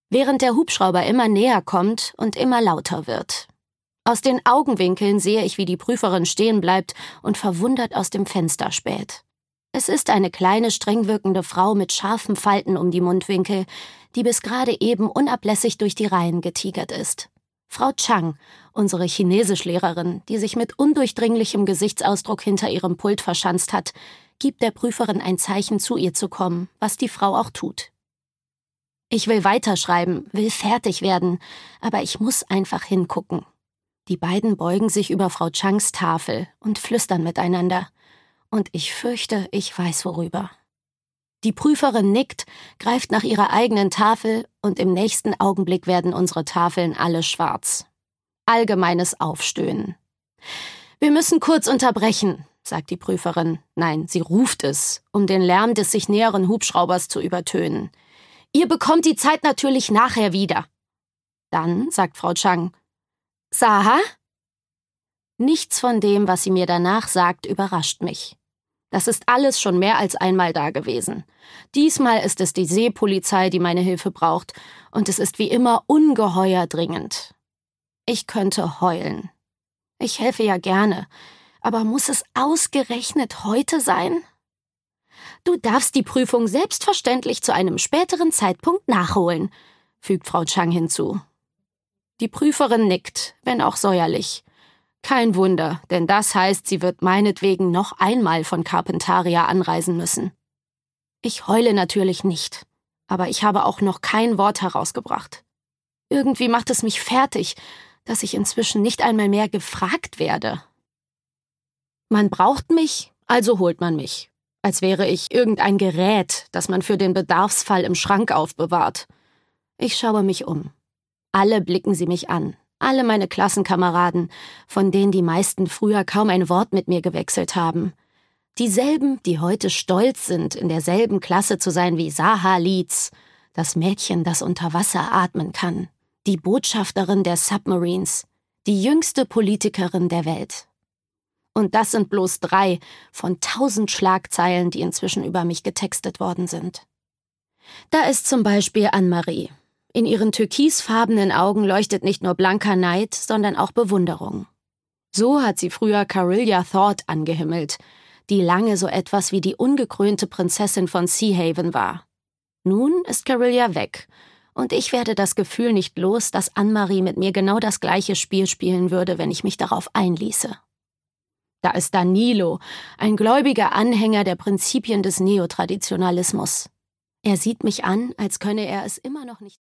während der Hubschrauber immer näher kommt und immer lauter wird. Aus den Augenwinkeln sehe ich, wie die Prüferin stehen bleibt und verwundert aus dem Fenster späht. Es ist eine kleine, streng wirkende Frau mit scharfen Falten um die Mundwinkel, die bis gerade eben unablässig durch die Reihen getigert ist. Frau Chang, unsere Chinesischlehrerin, die sich mit undurchdringlichem Gesichtsausdruck hinter ihrem Pult verschanzt hat, gibt der Prüferin ein Zeichen, zu ihr zu kommen, was die Frau auch tut. Ich will weiterschreiben, will fertig werden, aber ich muss einfach hingucken. Die beiden beugen sich über Frau Changs Tafel und flüstern miteinander. Und ich fürchte, ich weiß worüber. Die Prüferin nickt, greift nach ihrer eigenen Tafel und im nächsten Augenblick werden unsere Tafeln alle schwarz. Allgemeines Aufstöhnen. »Wir müssen kurz unterbrechen«, sagt die Prüferin. Nein, sie ruft es, um den Lärm des sich näheren Hubschraubers zu übertönen. »Ihr bekommt die Zeit natürlich nachher wieder.« Dann sagt Frau Chang, »Saha?« Nichts von dem, was sie mir danach sagt, überrascht mich. Das ist alles schon mehr als einmal da gewesen. Diesmal ist es die Seepolizei, die meine Hilfe braucht, und es ist wie immer ungeheuer dringend. Ich könnte heulen. Ich helfe ja gerne, aber muss es ausgerechnet heute sein? »Du darfst die Prüfung selbstverständlich zu einem späteren Zeitpunkt nachholen«, fügt Frau Chang hinzu. Die Prüferin nickt, wenn auch säuerlich. Kein Wunder, denn das heißt, sie wird meinetwegen noch einmal von Carpentaria anreisen müssen. Ich heule natürlich nicht, aber ich habe auch noch kein Wort herausgebracht. Irgendwie macht es mich fertig, dass ich inzwischen nicht einmal mehr gefragt werde. Man braucht mich, also holt man mich. Als wäre ich irgendein Gerät, das man für den Bedarfsfall im Schrank aufbewahrt. Ich schaue mich um. Alle blicken sie mich an. Alle meine Klassenkameraden, von denen die meisten früher kaum ein Wort mit mir gewechselt haben. Dieselben, die heute stolz sind, in derselben Klasse zu sein wie Saha Leeds, das Mädchen, das unter Wasser atmen kann, die Botschafterin der Submarines, die jüngste Politikerin der Welt. Und das sind bloß 3 von 1000 Schlagzeilen, die inzwischen über mich getextet worden sind. Da ist zum Beispiel Anne-Marie. In ihren türkisfarbenen Augen leuchtet nicht nur blanker Neid, sondern auch Bewunderung. So hat sie früher Carillia Thorpe angehimmelt, die lange so etwas wie die ungekrönte Prinzessin von Seahaven war. Nun ist Carillia weg, und ich werde das Gefühl nicht los, dass Anne-Marie mit mir genau das gleiche Spiel spielen würde, wenn ich mich darauf einließe. Da ist Danilo, ein gläubiger Anhänger der Prinzipien des Neotraditionalismus. Er sieht mich an, als könne er es immer noch nicht